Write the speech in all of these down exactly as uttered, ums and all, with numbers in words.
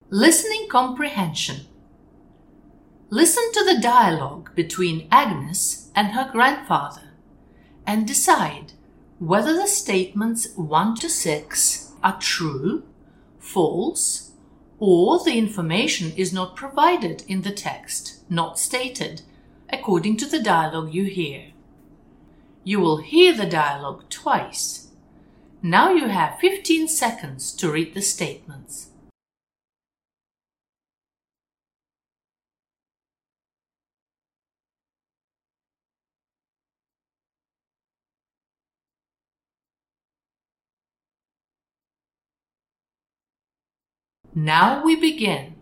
Listening comprehension. Listen to the dialogue between Agnes and her grandfather and decide whether the statements one to six are true, false, or the information is not provided in the text, not stated, according to the dialogue you hear. You will hear the dialogue twice. Now you have fifteen seconds to read the statements. Now we begin.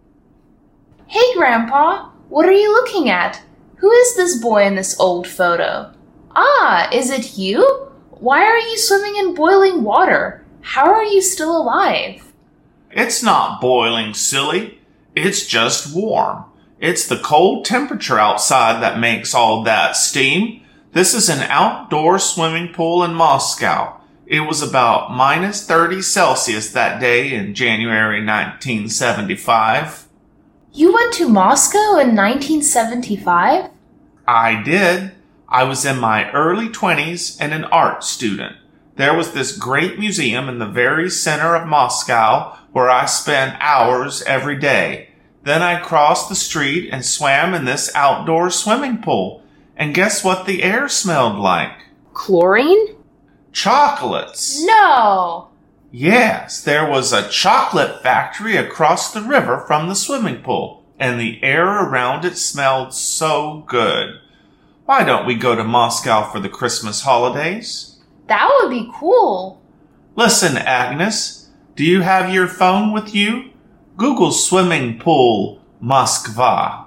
Hey, Grandpa, what are you looking at? Who is this boy in this old photo? Ah, is it you? Why are you swimming in boiling water? How are you still alive? It's not boiling, silly. It's just warm. It's the cold temperature outside that makes all that steam. This is an outdoor swimming pool in Moscow. It was about minus thirty Celsius that day in January nineteen seventy-five. You went to Moscow in nineteen seventy-five? I did. I was in my early twenties and an art student. There was this great museum in the very center of Moscow where I spent hours every day. Then I crossed the street and swam in this outdoor swimming pool. And guess what the air smelled like? Chlorine? Chocolates. No! Yes, there was a chocolate factory across the river from the swimming pool, and the air around it smelled so good. Why don't we go to Moscow for the Christmas holidays? That would be cool. Listen, Agnes, do you have your phone with you? Google swimming pool Moskva.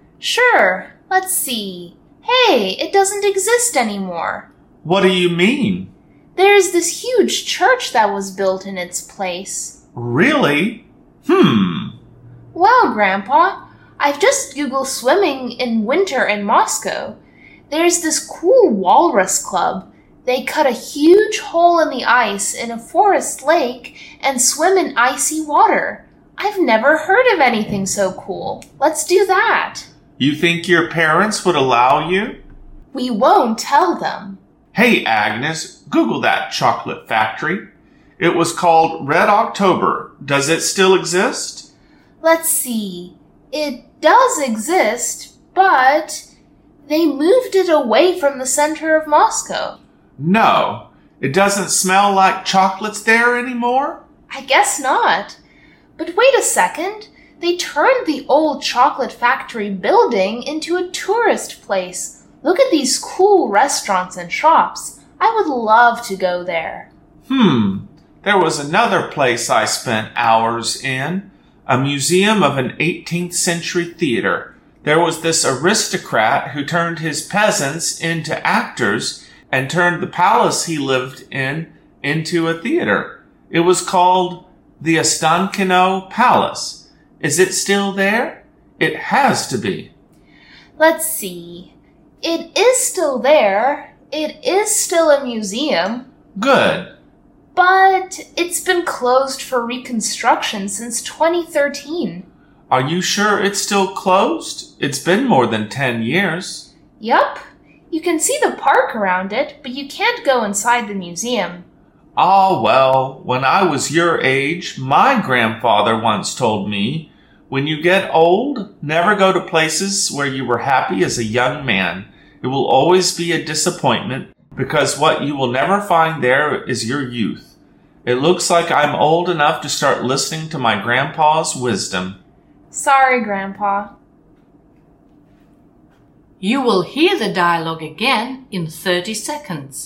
Sure, let's see. Hey, it doesn't exist anymore. What do you mean? There's this huge church that was built in its place. Really? Hmm. Well, Grandpa, I've just Googled swimming in winter in Moscow. There's this cool walrus club. They cut a huge hole in the ice in a forest lake and swim in icy water. I've never heard of anything so cool. Let's do that. You think your parents would allow you? We won't tell them. Hey, Agnes, Google that chocolate factory. It was called Red October. Does it still exist? Let's see. It does exist, but they moved it away from the center of Moscow. No. It doesn't smell like chocolates there anymore? I guess not. But wait a second. They turned the old chocolate factory building into a tourist place. Look at these cool restaurants and shops. I would love to go there. Hmm. There was another place I spent hours in. A museum of an eighteenth century theater. There was this aristocrat who turned his peasants into actors and turned the palace he lived in into a theater. It was called the Ostankino Palace. Is it still there? It has to be. Let's see. It is still there. It is still a museum. Good. But it's been closed for reconstruction since twenty thirteen. Are you sure it's still closed? It's been more than ten years. Yup. You can see the park around it, but you can't go inside the museum. Ah, well, when I was your age, my grandfather once told me, when you get old, never go to places where you were happy as a young man. It will always be a disappointment because what you will never find there is your youth. It looks like I'm old enough to start listening to my grandpa's wisdom. Sorry, Grandpa. You will hear the dialogue again in thirty seconds.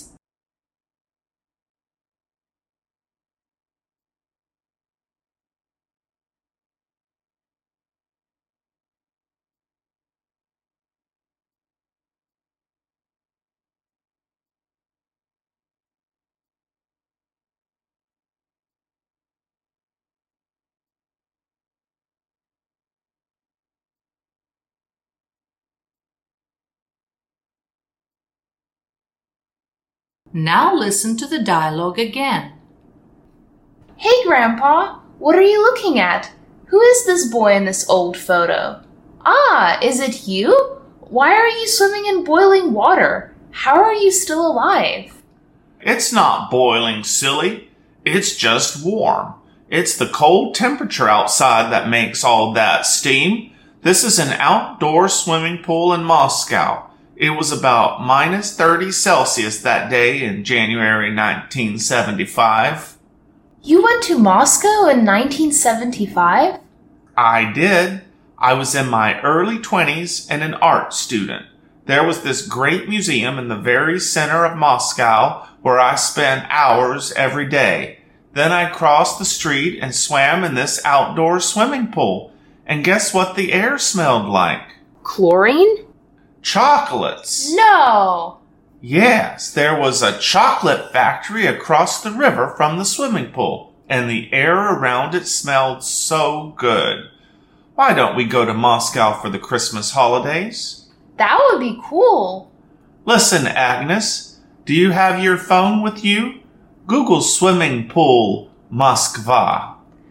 Now listen to the dialogue again. Hey, Grandpa, what are you looking at? Who is this boy in this old photo? Ah, is it you? Why are you swimming in boiling water? How are you still alive? It's not boiling, silly. It's just warm. It's the cold temperature outside that makes all that steam. This is an outdoor swimming pool in Moscow. It was about minus thirty Celsius that day in January nineteen seventy-five. You went to Moscow in nineteen seventy-five? I did. I was in my early twenties and an art student. There was this great museum in the very center of Moscow where I spent hours every day. Then I crossed the street and swam in this outdoor swimming pool. And guess what the air smelled like? Chlorine? Chocolates. No! Yes, there was a chocolate factory across the river from the swimming pool, and the air around it smelled so good. Why don't we go to Moscow for the Christmas holidays? That would be cool. Listen, Agnes, do you have your phone with you? Google swimming pool Moskva.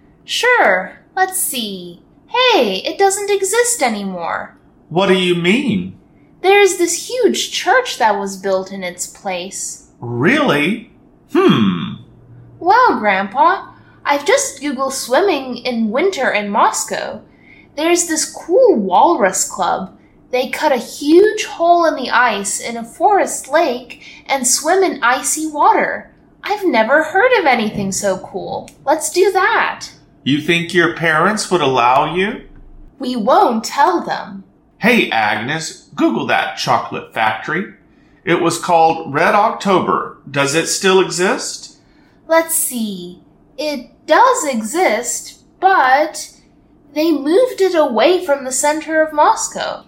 Sure, let's see. Hey, it doesn't exist anymore. What do you mean? There's this huge church that was built in its place. Really? Hmm. Well, Grandpa, I've just Googled swimming in winter in Moscow. There's this cool walrus club. They cut a huge hole in the ice in a forest lake and swim in icy water. I've never heard of anything so cool. Let's do that. You think your parents would allow you? We won't tell them. Hey, Agnes, Google that chocolate factory. It was called Red October. Does it still exist? Let's see. It does exist, but they moved it away from the center of Moscow.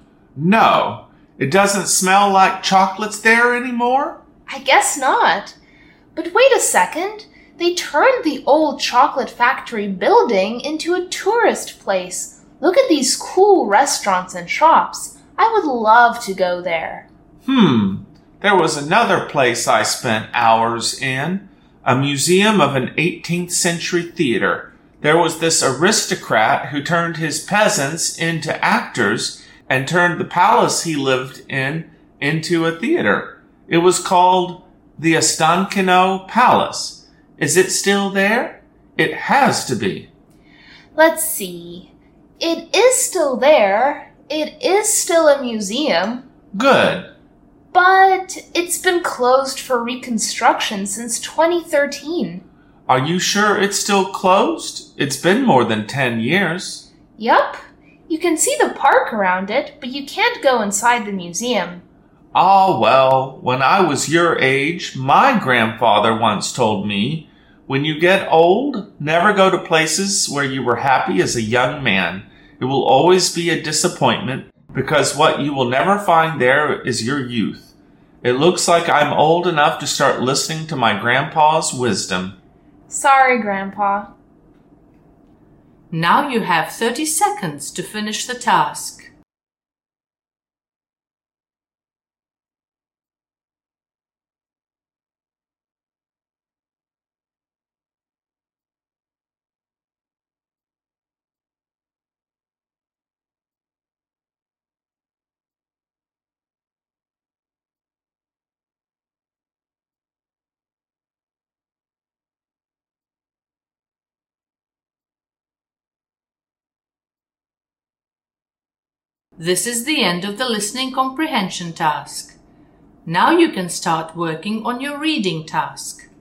No. It doesn't smell like chocolates there anymore? I guess not. But wait a second. They turned the old chocolate factory building into a tourist place. Look at these cool restaurants and shops. I would love to go there. Hmm. There was another place I spent hours in. A museum of an eighteenth century theater. There was this aristocrat who turned his peasants into actors and turned the palace he lived in into a theater. It was called the Ostankino Palace. Is it still there? It has to be. Let's see. It is still there. It is still a museum. Good. But it's been closed for reconstruction since twenty thirteen. Are you sure it's still closed? It's been more than ten years. Yup. You can see the park around it, but you can't go inside the museum. Ah, well, when I was your age, my grandfather once told me, when you get old, never go to places where you were happy as a young man. It will always be a disappointment because what you will never find there is your youth. It looks like I'm old enough to start listening to my grandpa's wisdom. Sorry, Grandpa. Now you have thirty seconds to finish the task. This is the end of the listening comprehension task. Now you can start working on your reading task.